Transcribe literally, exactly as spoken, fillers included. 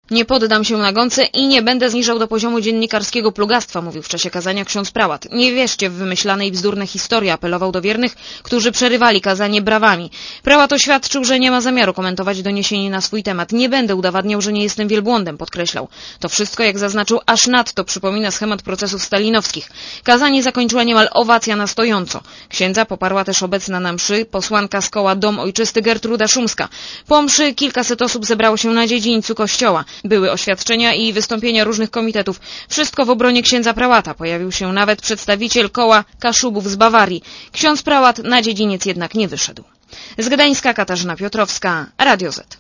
Nie poddam się nagonce i nie będę zniżał do poziomu dziennikarskiego plugastwa, mówił w czasie kazania ksiądz prałat. Nie wierzcie w wymyślane i bzdurne historie, apelował do wiernych, którzy przerywali kazanie brawami. Prałat oświadczył, że nie ma zamiaru komentować doniesień na swój temat. Nie będę udowadniał, że nie jestem wielbłądem, podkreślał. To wszystko, jak zaznaczył, aż nadto przypomina schemat procesów stalinowskich. Kazanie zakończyła niemal owacja na stojąco. Księdza poparła też obecna na mszy posłanka z koła Dom Ojczysty Gertruda Szumska. Po mszy kilkaset osób zebrało się na dziedzińcu kościoła. Były oświadczenia i wystąpienia różnych komitetów. Wszystko w obronie księdza prałata. Pojawił się nawet przedstawiciel koła Kaszubów z Bawarii. Ksiądz prałat na dziedziniec jednak nie wyszedł. Z Gdańska Katarzyna Piotrowska, Radio Z.